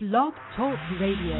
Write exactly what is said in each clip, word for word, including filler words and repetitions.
Blog Talk Radio.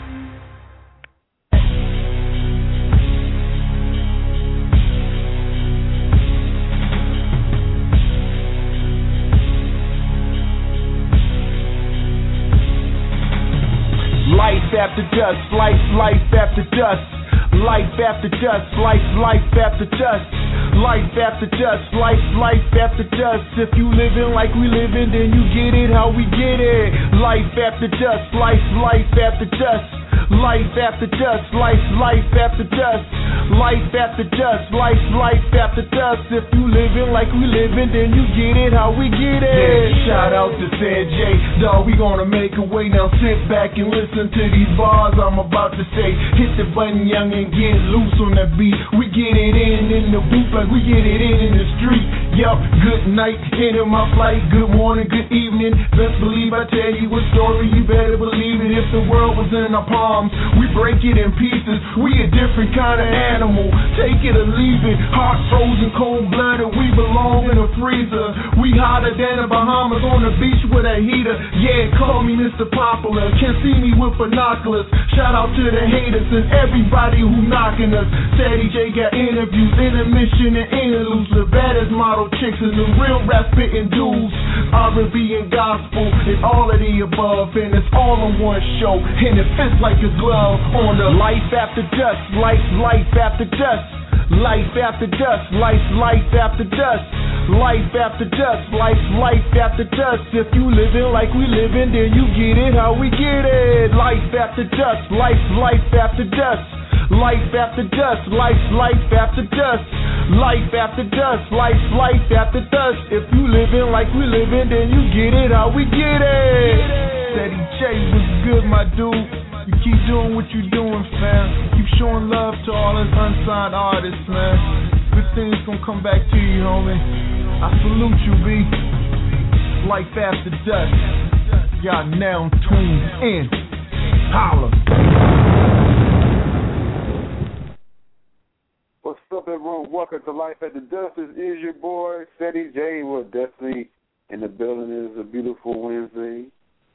Life after dust, life, life after dust. Life after dust, life, life after dust. Life after dust, life, life after dust. If you living like we living, then you get it how we get it. Life after dust, life, life after dust. Life after dust, life, life after dust. Life after dust, life, life after dust. If you living like we living, then you get it how we get it. Yeah, shout out to San Jay, dawg, we gonna make a way. Now sit back and listen to these bars I'm about to say. Hit the button, young, and get loose on that beat. We get it in in the booth like we get it in in the street. Yup, good night, into my flight. Good morning, good evening. Best believe I tell you a story, you better believe it. If the world was in our palms, we break it in pieces. We a different kind of animal, take it or leave it. Heart frozen, cold blooded, we belong in a freezer. We hotter than the Bahamas on the beach with a heater. Yeah, call me Mister Popular, can't see me with binoculars. Shout out to the haters and everybody who knocking us. Sadie J got interviews, intermission and interludes. The baddest model chicks and the real rap spitting dudes. R and B and gospel and all of the above, and it's all on one show, and it fits like a glove on the life after dust, life, life after dust. Life after dust, life, life after dust. Life after dust, life, life after dust. If you living like we living, then you get it how we get it. Life after dust, life, life after dust. Life after dust, life, life after dust. Life after dust, life, life after dust. If you living like we living, then you get it how we get it. Steady J was good, my dude. You keep doing what you doing, fam. Keep showing love to all us unsigned artists, man. Good things gonna come back to you, homie. I salute you, B. Life after dust. Y'all now tuned in. Holla. What's up, everyone? Welcome to Life After Dust. This is your boy, Steady J. We're definitely in the building. It is a beautiful Wednesday.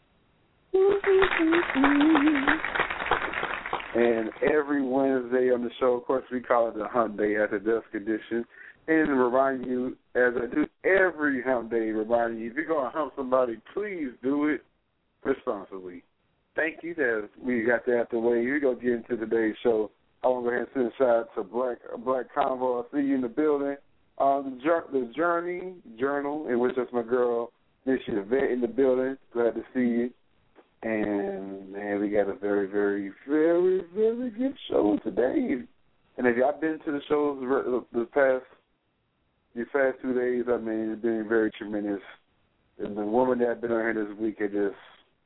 And every Wednesday on the show, of course, we call it the Hump Day After Dusk edition. And remind you, as I do every Hump Day, remind you, if you're going to hump somebody, please do it responsibly. Thank you that we got that out the way. We're going to get into today's show. I want to go ahead and send a shout out to Black Black Convo. I see you in the building. Um, the, the Journey Journal, in which that's my girl, Miss Yvette, in the building. Glad to see you. And, man, we got a very, very, very, very good show today. And if y'all been to the shows the past, these past two days, I mean, it's been very tremendous. And the woman that I've been on here this week, it just,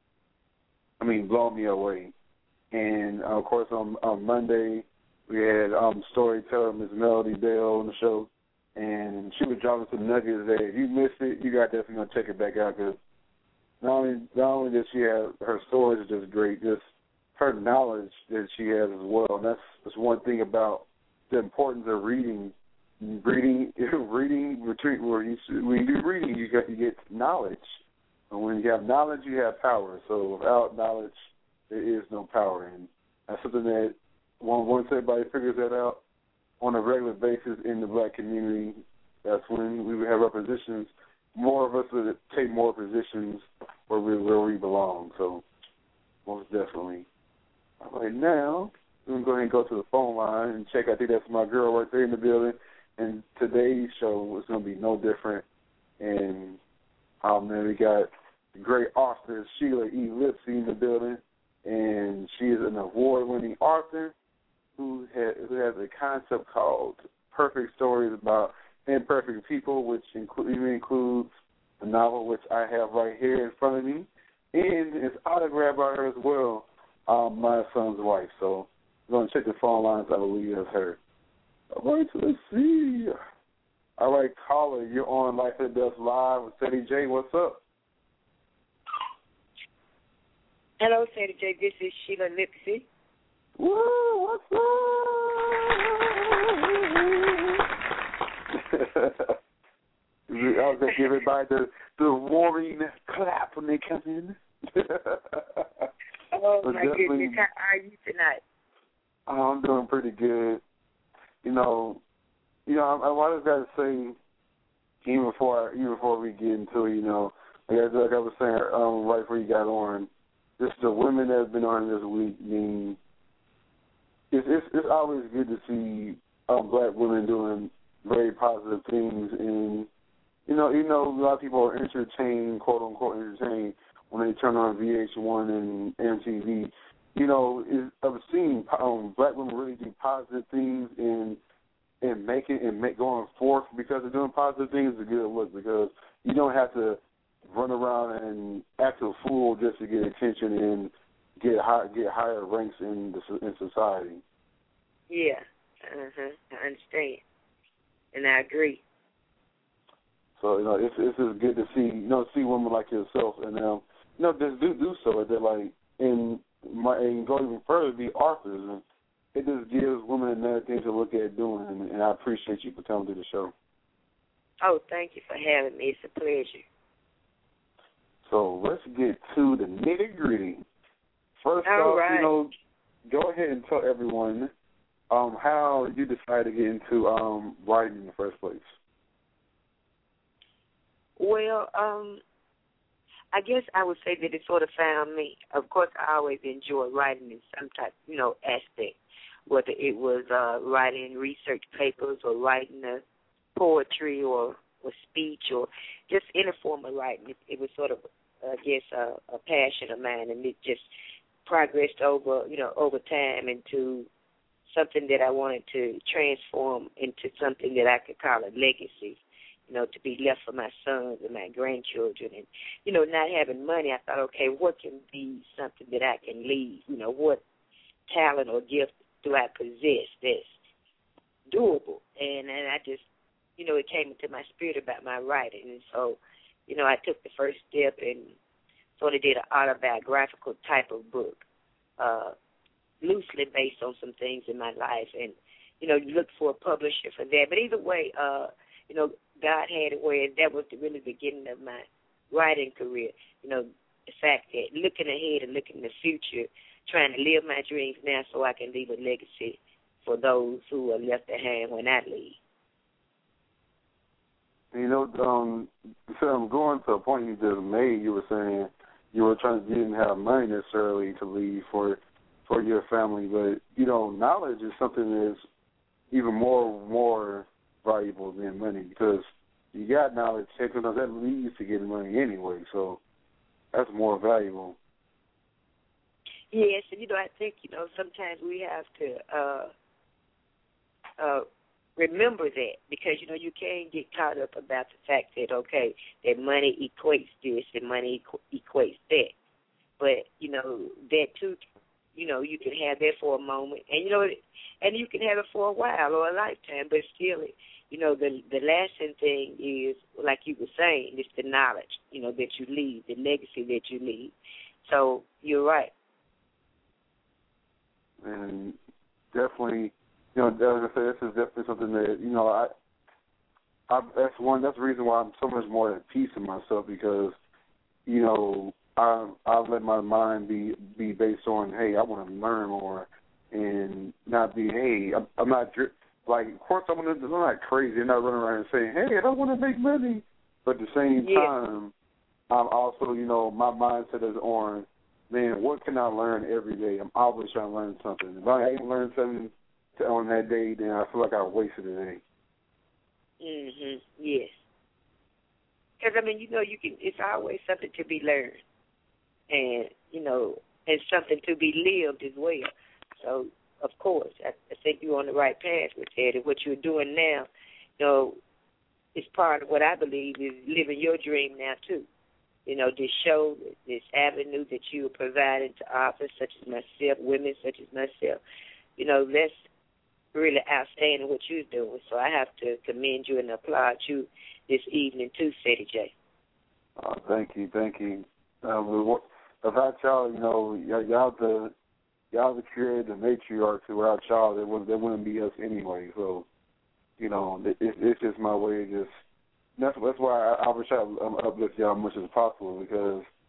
I mean, blown me away. And, uh, of course, on, on Monday, we had um, storyteller Miss Melody Bell on the show. And she was dropping some nuggets that if you missed it, you got definitely going to check it back out because Not only, not only does she have her stories are just great, just her knowledge that she has as well. And that's, that's one thing about the importance of reading. Reading, reading, retreat. Where you when you do reading, you get you get knowledge. And when you have knowledge, you have power. So without knowledge, there is no power. And that's something that once everybody figures that out on a regular basis in the black community, that's when we would have our positions. More of us would take more positions where we where we belong. So most definitely. All right, now we're gonna go ahead and go to the phone line and check. I think that's my girl right there in the building. And today's show is gonna be no different. And um, man, we got the great author Sheila E. Lipsy in the building, and she is an award-winning author who has, who has a concept called Perfect Stories About Imperfect People, which include, even includes the novel, which I have right here in front of me, and it's autographed by her as well, um, My Son's Wife. So we're going to check the phone lines. I believe that's her. All right, so let's see. All right, caller, you're on Life After Dusk Live with Sadie J. What's up? Hello, Sadie J. This is Sheila Lipsy. Woo, what's up? I was going to give everybody the, the warming clap when they come in. Oh, but my goodness. How are you tonight? Oh, I'm doing pretty good. You know, you know, I, I just got to say, even before, even before we get into it, you know, like I, like I was saying um, right before you got on, just the women that have been on this week, I mean, it's, it's, it's always good to see um, black women doing very positive things. And, you know, you know, a lot of people are entertained, quote unquote entertained, when they turn on V H one and M T V. You know, is, I've seen um, black women really do positive things and and make it and make going forth because of doing positive things is a good look, because you don't have to run around and act a fool just to get attention and get high, get higher ranks in the in society. Yeah, uh-huh. I understand, and I agree. So you know, it's it's just good to see you know see women like yourself and um you know just do do so. They're like and my and go even further, be authors, and it just gives women another thing to look at doing. And, and I appreciate you for coming to the show. Oh, thank you for having me. It's a pleasure. So let's get to the nitty gritty. First All off, right. you know, go ahead and tell everyone um, how you decided to get into um, writing in the first place. Well, um, I guess I would say that it sort of found me. Of course, I always enjoy writing in some type, you know, aspect, whether it was uh, writing research papers or writing a poetry or, or speech or just any form of writing. It, it was sort of, I guess, a, a passion of mine, and it just progressed over, you know, over time into something that I wanted to transform into something that I could call a legacy, you know, to be left for my sons and my grandchildren. And, you know, not having money, I thought, okay, what can be something that I can leave? You know, what talent or gift do I possess that's doable? And, and I just, you know, it came into my spirit about my writing. And so, you know, I took the first step and sort of did an autobiographical type of book, uh, loosely based on some things in my life. And, you know, you look for a publisher for that. But either way, uh, you know, God had it where that was the really beginning of my writing career. You know, the fact that looking ahead and looking in the future, trying to live my dreams now so I can leave a legacy for those who are left behind when I leave. You know, um, so I'm going to a point you just made. You were saying you were trying to, you didn't have money necessarily to leave for for your family, but you know, knowledge is something that's even more more valuable than money, because you got knowledge, because that leads to getting money anyway. So that's more valuable. Yes, and you know, I think you know sometimes we have to uh, uh, remember that, because you know you can't get caught up about the fact that okay, that money equates this and money equ- equates that, but you know that too, you know you can have that for a moment, and you know, and you can have it for a while or a lifetime, but still, you know, the the lasting thing is, like you were saying, it's the knowledge, you know, that you leave, the legacy that you leave. So you're right. And definitely, you know, as I say, this is definitely something that, you know, I, I that's one, that's the reason why I'm so much more at peace in myself, because, you know, I I let my mind be be based on, hey, I want to learn more, and not be, hey, I'm, I'm not like, of course I'm not, I'm not crazy. I'm not running around and saying, hey, I don't want to make money, but at the same yeah. time, I'm also, you know, my mindset is on, man, what can I learn every day? I'm always trying to learn something. If I ain't learned something to, on that day, then I feel like I wasted a day. Mhm. Yes. Because I mean, you know, you can. It's always something to be learned, and you know, and something to be lived as well. So, of course, I, I think you're on the right path with that. And what you're doing now, you know, is part of what I believe is living your dream now too. You know, this show, this avenue that you are providing to authors such as myself, women such as myself, you know, that's really outstanding what you're doing. So I have to commend you and applaud you this evening too, Ceddy J. Uh, thank you, thank you. Uh, without y'all, you know, y- y'all the y'all the creator, the matriarch. Without y'all, there wouldn't there wouldn't be us anyway. So, you know, it, it's just my way of just. That's, that's why I, I wish I um, uplift y'all as much as possible, because,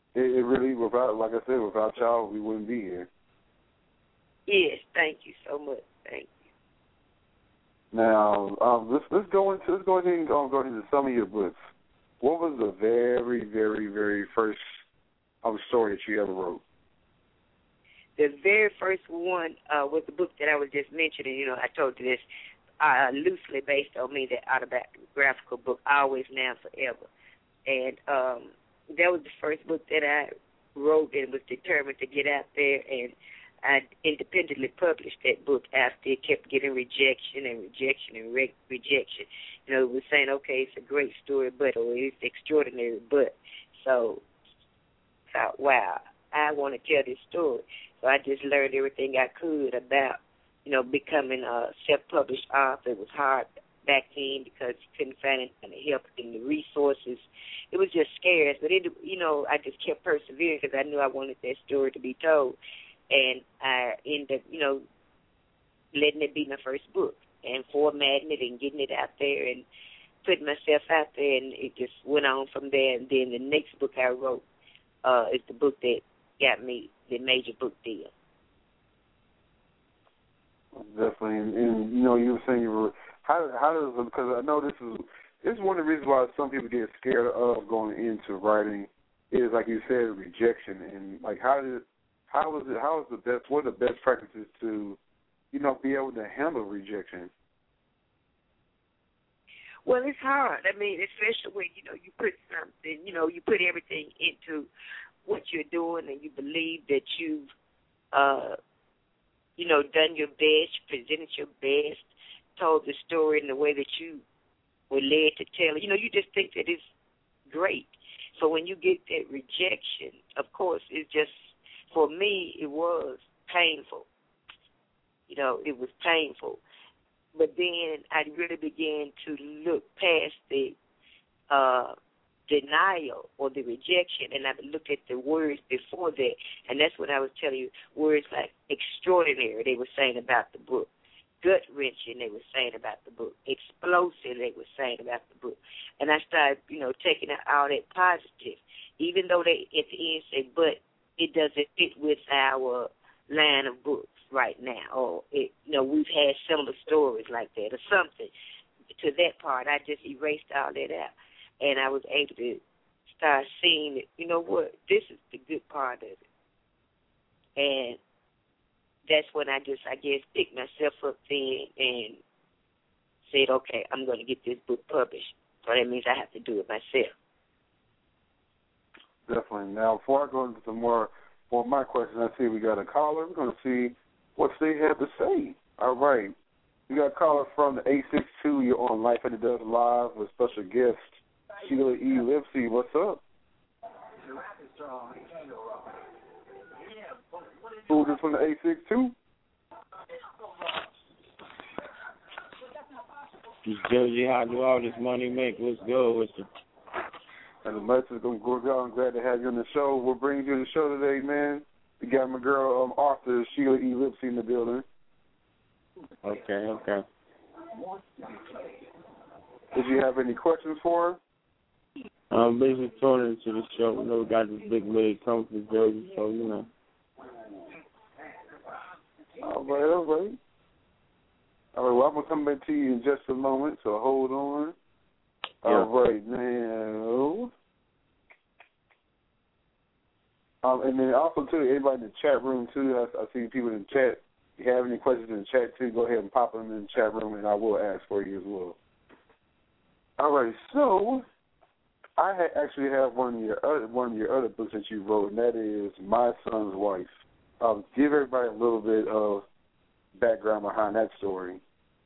it, it really, without, like I said, without y'all, we wouldn't be here. Yes, thank you so much. Thank you. Now, um, let's let's go into let's go ahead and go, go into some of your books. What was the very, very, very first um, story that you ever wrote? The very first one uh, was the book that I was just mentioning. You know, I told you this, uh, loosely based on me, the autobiographical book, Always, Now, Forever. And um, that was the first book that I wrote and was determined to get out there, and I independently published that book after it kept getting rejection and rejection and re- rejection. You know, it was saying, okay, it's a great story, but, or it's extraordinary, but. So, thought, wow, I want to tell this story. So I just learned everything I could about, you know, becoming a self-published author. It was hard back then because you couldn't find any kind of help in the resources. It was just scarce, but, it, you know, I just kept persevering because I knew I wanted that story to be told. And I ended up, you know, letting it be my first book and formatting it and getting it out there and putting myself out there, and it just went on from there. And then the next book I wrote uh, is the book that got me the major book deal. Definitely, and, and you know, you were saying you were how how does because I know this is this is one of the reasons why some people get scared of going into writing is, like you said, rejection. And like how did how is it how is the best what are the best practices to, you know, be able to handle rejection? Well, it's hard. I mean, especially when, you know, you put something, you know, you put everything into what you're doing and you believe that you've, uh, you know, done your best, presented your best, told the story in the way that you were led to tell it. You know, you just think that it's great. So when you get that rejection, of course, it's just, for me, it was painful. You know, it was painful. But then I really began to look past the uh, denial or the rejection, and I looked at the words before that, and that's what I was telling you, words like extraordinary, they were saying about the book, gut-wrenching, they were saying about the book, explosive, they were saying about the book. And I started, you know, taking out all that positive, even though they at the end say, but it doesn't fit with our line of books right now, or, it, you know, we've had similar stories like that or something. To that part, I just erased all that out, and I was able to start seeing it. You know what? This is the good part of it. And that's when I just, I guess, picked myself up then and said, okay, I'm going to get this book published. So that means I have to do it myself. Definitely. Now, before I go into some more, more of my questions, I see we got a caller. We're going to see what they have to say. All right. We got a caller from the eight six two. You're on Life After Death Live with special guest Sheila E. Lipsey. What's up? Who's this from the eight six two? Josie, how do all this money make? What's good with you? And the message is going to go down. I'm glad to have you on the show. We're bringing you to the show today, man. We got my girl, um, author Sheila E. Lipsey in the building. Okay, okay. Did you have any questions for her? I'm basically tuning into the show. You know, we got this big leg coming from Josie, so, you know. All right, all right. All right, well, I'm going to come back to you in just a moment, so hold on. Yeah. All right, now. Um, and then also, too, everybody in the chat room, too, I, I see people in the chat. If you have any questions in the chat, too, go ahead and pop them in the chat room, and I will ask for you as well. All right, so I ha- actually have one of your other, one of your other books that you wrote, and that is My Son's Wife. Um, give everybody a little bit of background behind that story.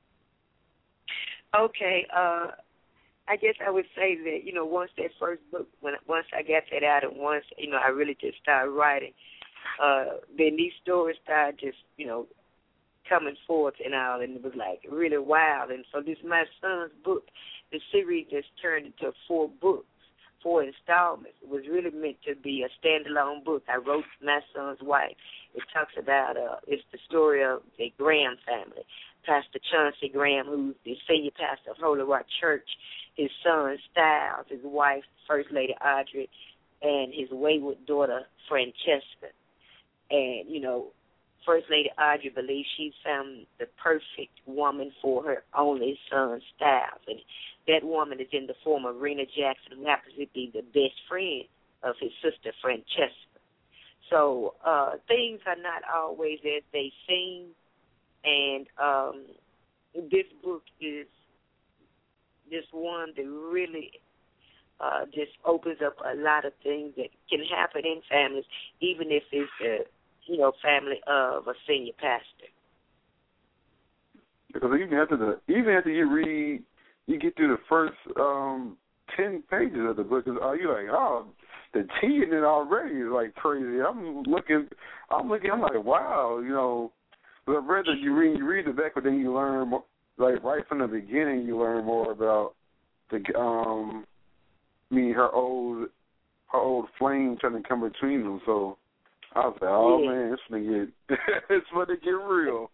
Okay, uh, I guess I would say that, you know, once that first book, when once I got that out and once, you know, I really just started writing, uh, then these stories started just, you know, coming forth and all, and it was like really wild. And so this My Son's book, the series just turned into four books, four installments. It was really meant to be a standalone book. I wrote My Son's Wife. It talks about, uh, it's the story of the Graham family. Pastor Chauncey Graham, who's the senior pastor of Holy Rock Church, his son Styles, his wife, First Lady Audrey, and his wayward daughter, Francesca. And, you know, First Lady Audrey believes she's found the perfect woman for her only son, Styles. And that woman is in the form of Rena Jackson, who happens to be the best friend of his sister, Francesca. So uh, things are not always as they seem. And um, this book is just one that really uh, just opens up a lot of things that can happen in families, even if it's the, you know, family of a senior pastor. Because even after the even after you read, you get through the first um, ten pages of the book, are you like, oh, the tea in it already is like crazy. I'm looking, I'm looking, I'm like, wow, you know. But rather you read, you read the back, but then you learn more, like right from the beginning, you learn more about the um, me her old her old flame trying to come between them. So I was like, oh yeah. Man, it's gonna get it's gonna get real.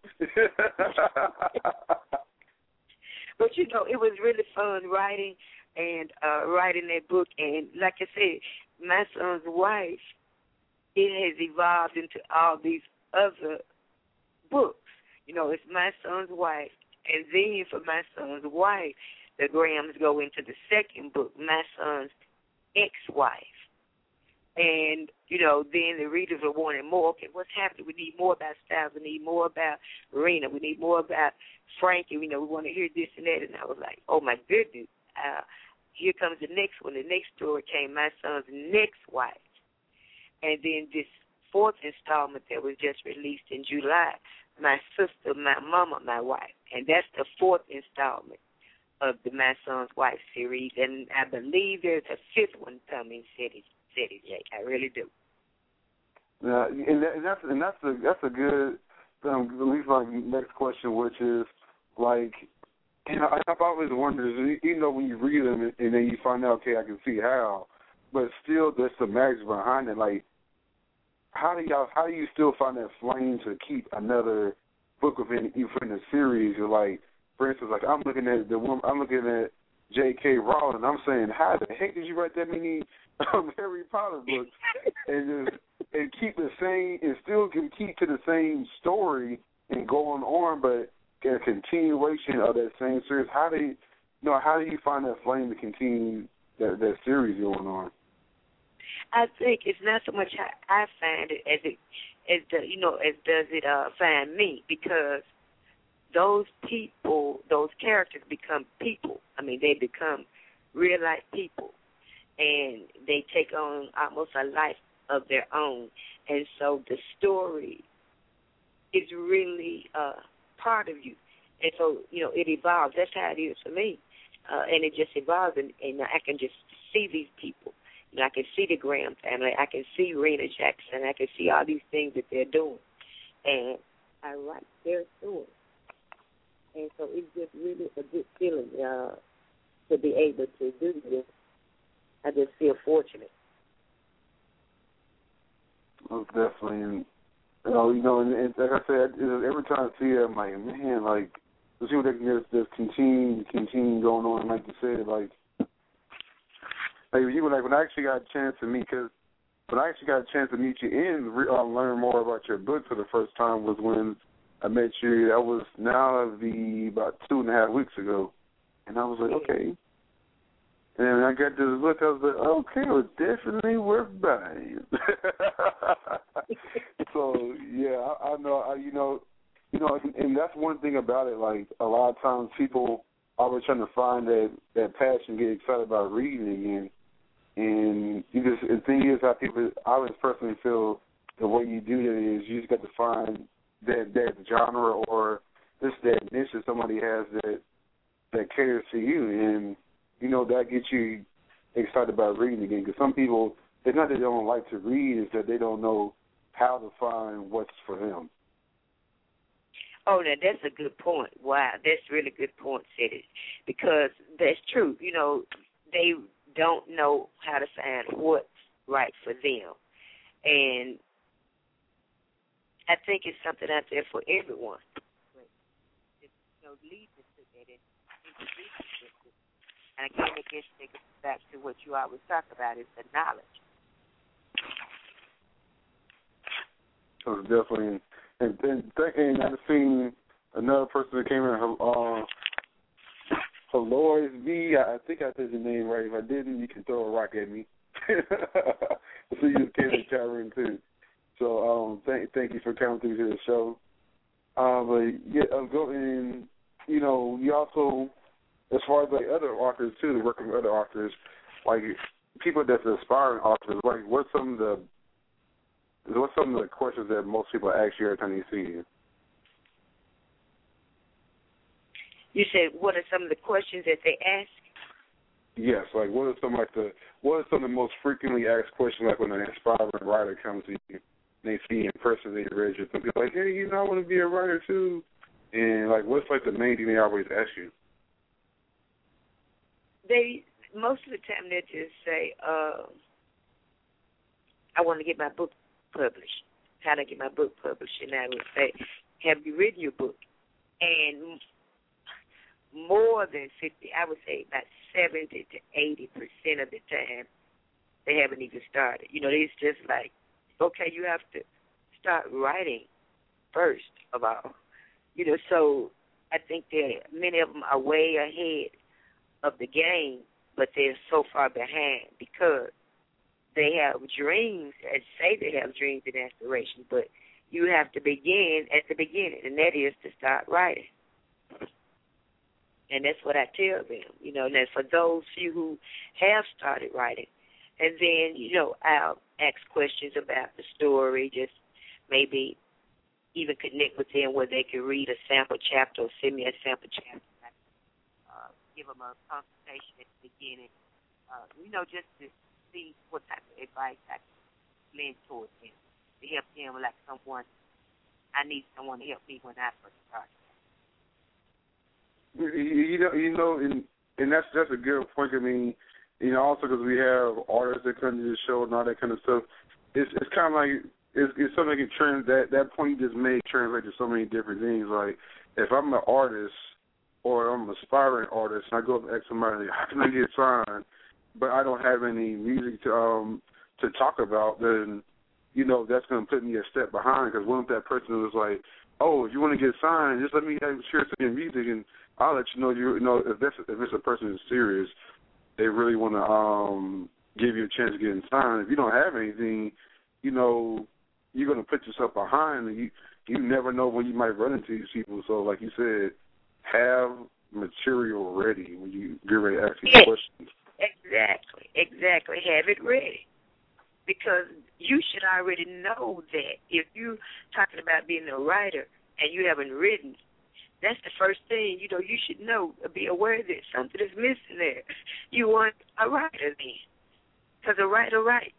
But you know, it was really fun writing and uh, writing that book. And like I said, my son's wife, it has evolved into all these other books. You know, it's my son's wife, and then for my son's wife, the Grahams go into the second book, my son's ex-wife. And, you know, then the readers are wanting more. Okay, what's happening? We need more about Styles. We need more about Rena. We need more about Frankie. You know, we want to hear this and that. And I was like, oh, my goodness. Uh, here comes the next one. The next story came, my son's next wife. And then this fourth installment that was just released in July, my sister, my mama, my wife. And that's the fourth installment of the My Son's Wife series. And I believe there's a fifth one coming, City, City Jake. I really do. Yeah, and, that, and that's and that's a that's a good um, at least my next question, which is like, you know, I've always wondered, even though when you read them and then you find out, okay, I can see how, but still there's some magic behind it. Like, how do y'all how do you still find that flame to keep another book within within the series? Or like, for instance, like I'm looking at the woman, I'm looking at J K. Rowling, I'm saying, how the heck did you write that many um, Harry Potter books and just and keep the same and still can keep to the same story and going on, but get a continuation of that same series? How do you, you know? How do you find that flame to continue that, that series going on? I think it's not so much how I find it as it as the you know as does it uh, find me, because those people, those characters become people. I mean, they become real life people, and they take on almost a life of their own. And so the story is really uh, part of you. And so, you know, it evolves. That's how it is for me. Uh, and it just evolves, and, and I can just see these people. You know, I can see the Graham family. I can see Rena Jackson. I can see all these things that they're doing. And I write their story. And so it's just really a good feeling uh, to be able to do this. I just feel fortunate. Most definitely. And, you know, you know, and, and like I said, every time I see it, I'm like, man, like, to see what they can just, just continue, continue going on, like you said, like, like you were like when I actually got a chance to meet, because when I actually got a chance to meet you and re- uh, learn more about your book for the first time was when I met you. That was now the about two and a half weeks ago, and I was like, okay. And when I got this book, I was like, okay, well, definitely worth buying. So yeah, I, I know, I, you know, you know, and, and that's one thing about it. Like a lot of times, people always trying to find that that passion, get excited about reading again. And you just, the thing is, how people, I always personally feel the way you do that is you just got to find that that genre or just that niche that somebody has that that caters to you, and you know that gets you excited about reading again. Because some people, it's not that they don't like to read, it's that they don't know how to find what's for them. Oh, now that's a good point. Wow, that's a really good point, City, because that's true. You know, they don't know how to find what's right for them, and I think it's something out there for everyone. It's, you know, leads us to that. It introduces us to. And again, it gets back to what you always talk about, is the knowledge. one's definitely. And then and I've seen another person that came in. Uh, Halois V. I think I said your name right. If I didn't, you can throw a rock at me. So you just came in the chat room too. So um, thank thank you for coming through to the show. Uh, but yeah, uh, go in. You know, you also, as far as like other authors too, to work with other authors, like people that's aspiring authors. Like, what's some of the what's some of the questions that most people ask you every time you see you? You said, what are some of the questions that they ask? Yes, like what are some like the what are some of the most frequently asked questions, like when an aspiring writer comes to you, they see you in person, they read you, some people like, hey, you know, I want to be a writer too, and like what's like the main thing they always ask you? They most of the time they just say, uh, I want to get my book published. How to get my book published? And I would say, have you written your book? And more than fifty, I would say about seventy to eighty percent of the time, they haven't even started. You know, it's just like, okay, you have to start writing first of all. You know, so I think that many of them are way ahead of the game, but they're so far behind because they have dreams and say they have dreams and aspirations, but you have to begin at the beginning, and that is to start writing. And that's what I tell them, you know, and that's for those few who have started writing. And then, you know, I'll ask questions about the story, just maybe even connect with them where they can read a sample chapter or send me a sample chapter. Uh, give them a consultation at the beginning, uh, you know, just to see what type of advice I can lend towards them, to help them like someone, I need someone to help me when I first started. You know, you know, and and that's that's a good point. I mean, you know, also because we have artists that come to the show and all that kind of stuff. It's it's kind of like it's, it's something that can trans that that point you just made translate to so many different things. Like if I'm an artist or I'm an aspiring artist, and I go up and ask somebody, how can I get signed, but I don't have any music to um to talk about, then you know that's going to put me a step behind. Because what if that person was like, oh, if you want to get signed, just let me have, share some of your music and I'll let you know. You know if that's if it's a person who's serious, they really want to um, give you a chance of getting signed. If you don't have anything, you know you're going to put yourself behind, and you you never know when you might run into these people. So, like you said, have material ready when you get ready to ask these yes, questions. Exactly, exactly. Have it ready, because you should already know that if you're talking about being a writer and you haven't written. That's the first thing, you know, you should know, be aware that something is missing there. You want a writer then, because a writer writes.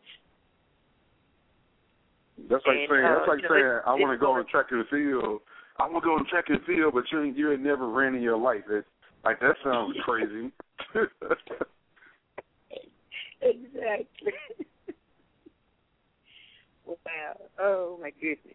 That's like and, saying, uh, that's like you know, saying, I want to go on track and field. I want to go on track and field, but you you ain't never ran in your life. It, like, that sounds crazy. Exactly. Wow. Oh, my goodness.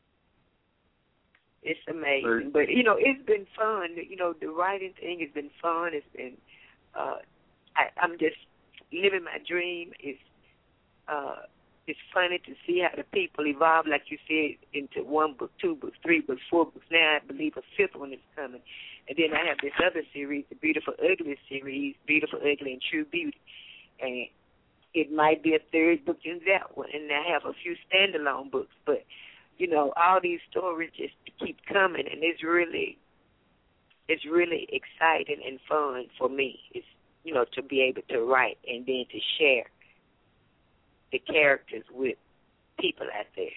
It's amazing. But, you know, it's been fun. You know, the writing thing has been fun. It's been, uh, I, I'm just living my dream. It's, uh, it's funny to see how the people evolve, like you said, into one book, two books, three books, four books. Now I believe a fifth one is coming. And then I have this other series, the Beautiful Ugly series, Beautiful Ugly and True Beauty. And it might be a third book in that one. And I have a few standalone books. But, you know, all these stories just keep coming, and it's really, it's really exciting and fun for me. It's, you know, to be able to write and then to share the characters with people out there.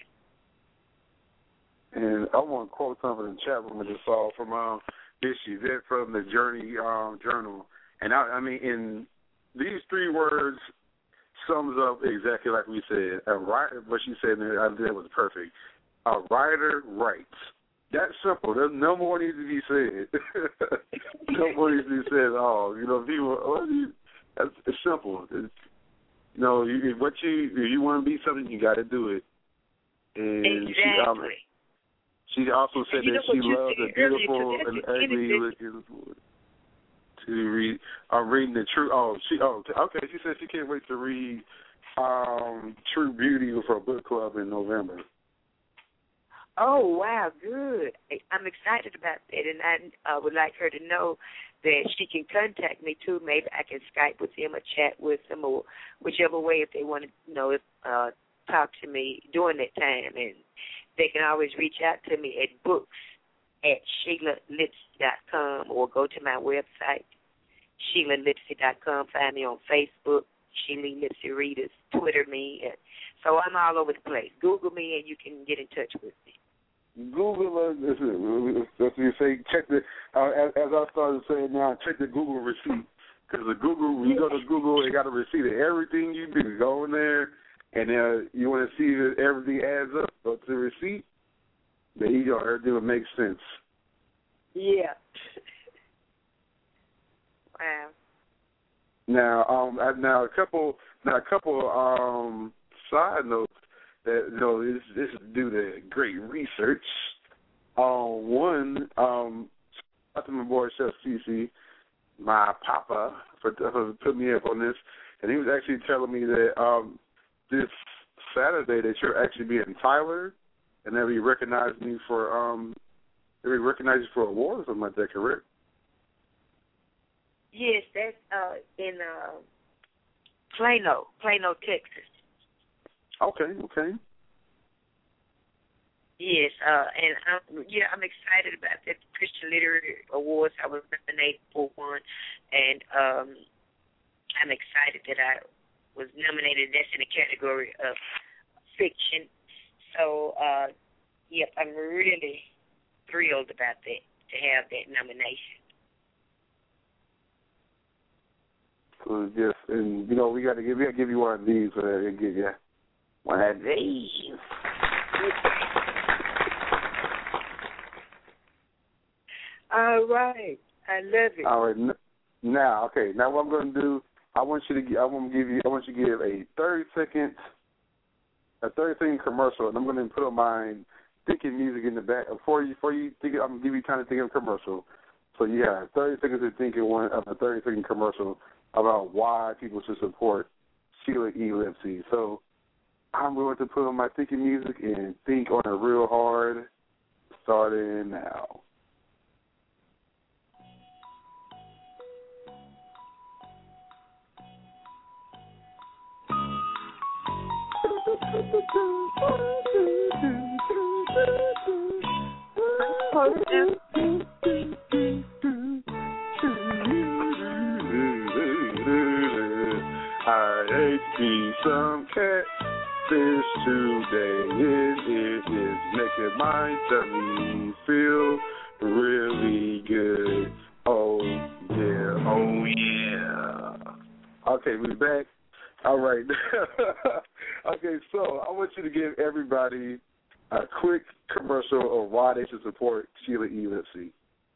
And I want to quote something in the chat room I just saw from um, this event from the Journey um, Journal. And I, I mean, in these three words sums up exactly like we said. A writer, what she said there, I think that was perfect. A writer writes. That's simple. There's no more needs to be said. No more needs to be said at all. You know, people, well, you, that's, it's simple. It's, you know, you, what you if you want to be something, you got to do it. And exactly. she, um, she also said you that she loves the beautiful earlier, and ugly looking. To read, I'm reading the true. Oh, she. Oh, okay. She said she can't wait to read um, True Beauty for a book club in November. Oh, wow, good. I'm excited about that, and I uh, would like her to know that she can contact me, too. Maybe I can Skype with them or chat with them or whichever way if they want to, you know, if, uh, talk to me during that time. And they can always reach out to me at books at Sheila Lipsey dot com or go to my website, Sheila Lipsey dot com. Find me on Facebook, Sheila Lipsey Readers, Twitter me. So I'm all over the place. Google me and you can get in touch with me. Google, uh, as you say, check the, uh, as, as I started saying now, check the Google receipt. Because the Google, when you go to Google, they got a receipt of everything you do. Go in there, and uh, you want to see that everything adds up. Go to the receipt. There you go. Everything will make sense. Yeah. Wow. Now, um, now a couple, now a couple, um, side notes. That, you know, this, this is due to great research. Um, one, um, shout out to my boy Chef Cece, my papa, for, for putting me up on this, and he was actually telling me that um, this Saturday that you're actually being in Tyler, and that he recognized me for um, that he recognized you for a award or something like that, correct? Yes, that's uh, in uh, Plano, Plano, Texas. Okay, okay. Yes, uh, and I'm, yeah, I'm excited about the Christian Literary Awards. I was nominated for one, and um, I'm excited that I was nominated. That's in the category of fiction. So, uh, yep, I'm really thrilled about that, to have that nomination. So yes, and you know we got to give, we got to give you one of these so that they give you. One of these. All right, I love it. All right, now, okay. Now, what I'm going to do, I want you to, I want to give you, I want you to give a thirty second, a thirty second commercial, and I'm going to put on my thinking music in the back before you, before you think. I'm going to give you time to think of a commercial. So you have thirty seconds to think of one of a thirty second commercial about why people should support Sheila E. Lipsey. So I'm going to put on my thinking music and think on it real hard, starting now. I ate me some catfish today. It, it is making my tummy feel really good. Oh yeah, oh yeah. Okay, we're back. All right. Okay, so I want you to give everybody a quick commercial of why they should support Sheila E. Lipsey.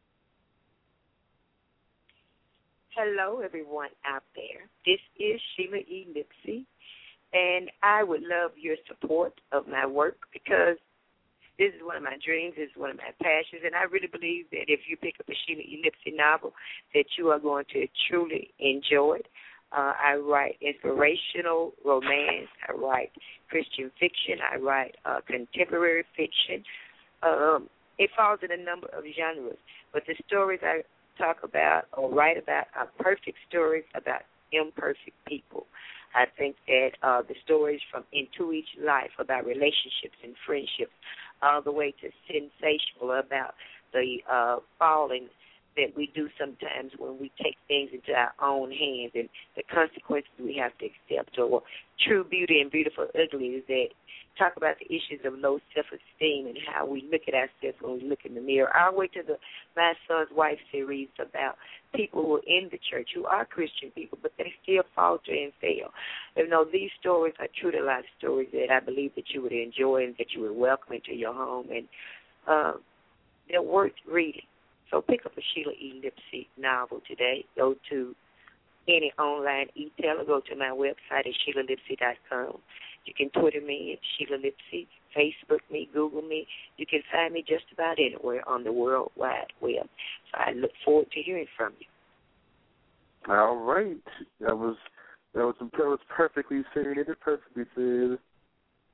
Hello, everyone out there. This is Sheila E. Lipsey, and I would love your support of my work because this is one of my dreams, this is one of my passions, and I really believe that if you pick up a Sheila E. Lipsey novel, that you are going to truly enjoy it. Uh, I write inspirational romance. I write Christian fiction. I write uh, contemporary fiction. Um, it falls in a number of genres, but the stories I talk about or write about are perfect stories about imperfect people. I think that uh, the stories from Into Each Life about relationships and friendships, all the way to sensational about the uh, falling that we do sometimes when we take things into our own hands and the consequences we have to accept, or True Beauty and Beautiful Ugly is that talk about the issues of low self-esteem and how we look at ourselves when we look in the mirror. All the way to the My Son's Wife series about people who are in the church, who are Christian people, but they still falter and fail. You know, these stories are true to life stories that I believe that you would enjoy and that you would welcome into your home, and uh, they're worth reading. So pick up a Sheila E. Lipsey novel today. Go to any online e-tailer. Go to my website at Sheila Lipsey dot com. You can Twitter me at Sheila Lipsey, Facebook me, Google me. You can find me just about anywhere on the World Wide Web. So I look forward to hearing from you. All right. That was that was, that was perfectly said. Perfectly said.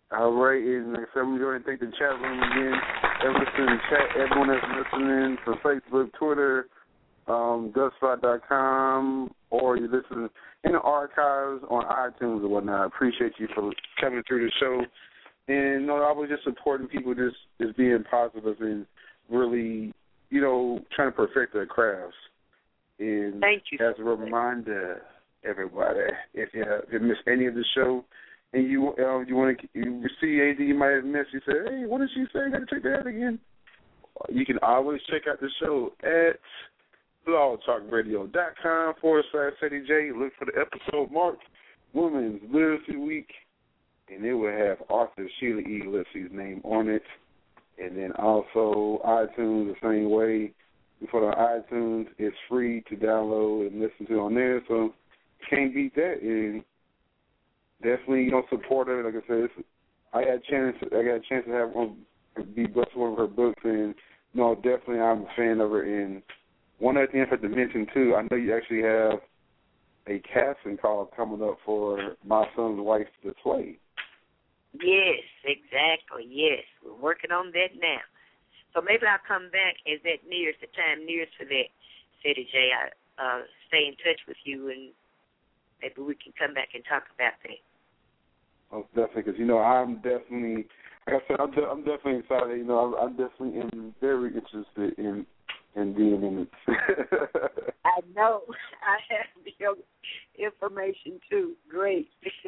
All right, and like I said, we're going to thank the chat room again. Everyone in the chat, everyone that's listening from Facebook, Twitter, um, dustfly dot com, or you're listening in the archives on iTunes or whatnot. I appreciate you for coming through the show. And you know, I was just supporting people just, just being positive and really, you know, trying to perfect their crafts. And thank you. As a reminder, everybody, if you, if you missed any of the show, and you uh, you want to you see anything you might have missed, you say, hey, what did she say? I got to check that out again. You can always check out the show at blogtalkradio.com forward slash Ceddy J. Look for the episode marked Women's Literacy Week, and it will have author Sheila E. Lipsey's name on it. And then also iTunes the same way. For the iTunes, it's free to download and listen to on there, so you can't beat that. And definitely, you know, support her. Like I said, it's, I got a chance. I got a chance to have one be blessed with one of her books, and you know, definitely, I'm a fan of her. And one other thing I have to mention too, I know you actually have a casting call coming up for My Son's Wife to Play. Yes, exactly. Yes, we're working on that now. So maybe I'll come back as that nears the time nears for that, Ceddy J. I uh, stay in touch with you, and maybe we can come back and talk about that. Most definitely, because, you know, I'm definitely, like I said, I'm, de- I'm definitely excited. You know, I'm, I'm definitely am very interested in in being in it. I know. I have the information, too. Great.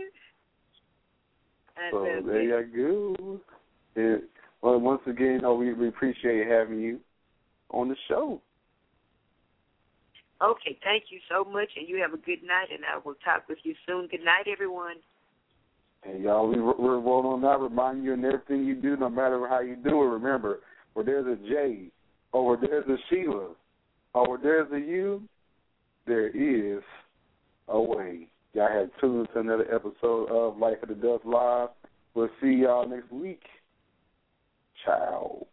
So there you go. Yeah. Well, once again, you know, we, we appreciate having you on the show. Okay, thank you so much, and you have a good night, and I will talk with you soon. Good night, everyone. And y'all, we, we're rolling on that, remind you in everything you do, no matter how you do it, remember, where there's a J, or where there's a Sheila, or where there's a U, there is a way. Y'all had tuned to another episode of Life of the Dust Live. We'll see y'all next week. Ciao.